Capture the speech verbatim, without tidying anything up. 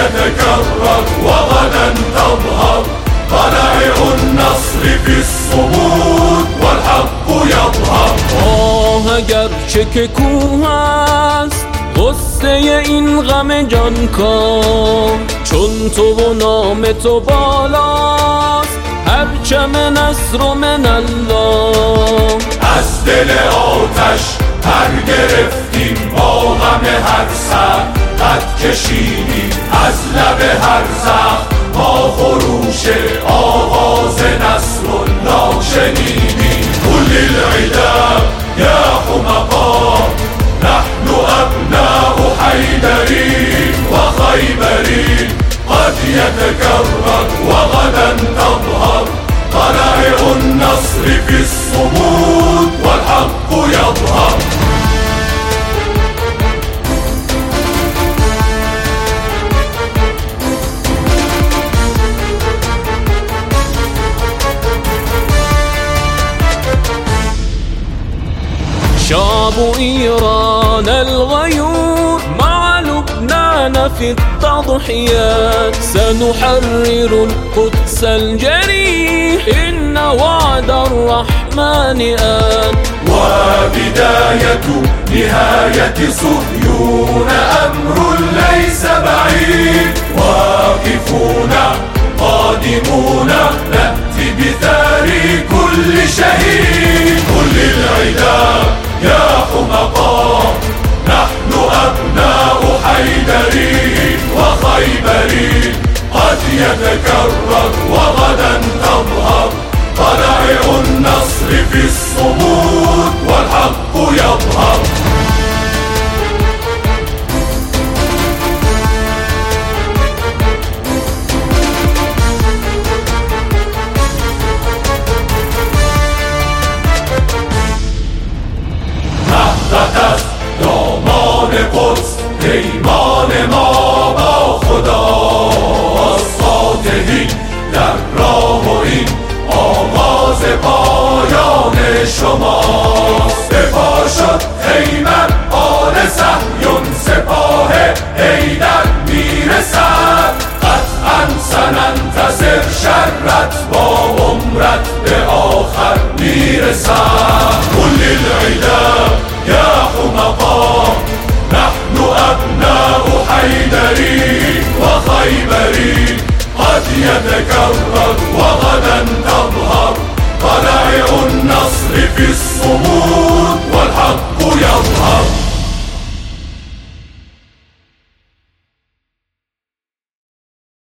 يتكرر وغدا تظهر طلائع النصر في الصمود والحق يظهر. آه اگرچه که کوه است غصه این غم جان کن، چون تو و نام تو بالاست پرچم نصر و من الله. از دل آتش پر گرفتیم با غم هر سر قد کشیدیم از لب هر زخم ما خروش آغاز نصر الله شنیدیم. کل العدا یا حمقا نحن ابناء حیدرین و خیبرین قد يتكرر وغدا تظهر طلائع النصر في الصمود والحق يظهر. شعب إيران الغيور مع لبنان في التضحيات سنحرر القدس الجريح إن وعد الرحمن آت. وبداية نهاية صهيون أمر ليس بعيد واقفون قادمون نأتي بثار كل شهيد. كل العدا يا حمقا نحن أبناء حيدرين وخيبرين قد يتكرر وغدا تظهر طلائع النصر في الصمود والحق يظهر. قدس پیمان ما با خداست، فاتحین در راه و این آغاز پایان شماست. بپا شد خیمر آل صهیون سپاه حیدر میرسد، قطعا سننتظر شرت با عمرت به آخر میرسد. کل العدا یا حمقا نحن أبناء حيدرين وخيبرين قد يتكرر وغدا تظهر طلائع النصر في الصمود والحق يظهر.